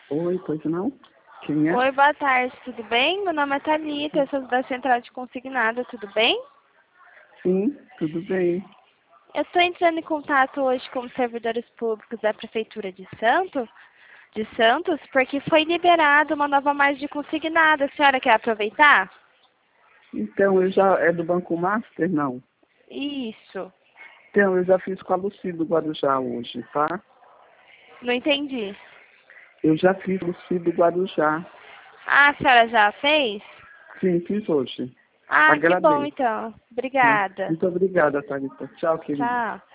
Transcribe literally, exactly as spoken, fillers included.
Oi, pois não? Quem é? Oi, boa tarde, tudo bem? Meu nome é Thalita, eu sou da Central de Consignado, tudo bem? Sim, tudo bem. Eu estou entrando em contato hoje com os servidores públicos da Prefeitura de Santos, de Santos, porque foi liberada uma nova margem de consignado. A senhora quer aproveitar? Então, eu já... É do Banco Master, não? Isso. Então, eu já fiz com a Lucy do Guarujá hoje, tá? Não entendi. Eu já fiz Lucy do Guarujá. Ah, a senhora já fez? Sim, fiz hoje. Ah, que bom Agradeço. então. Né? Obrigada. Muito obrigada, Thalita. Tchau, querida. Tchau.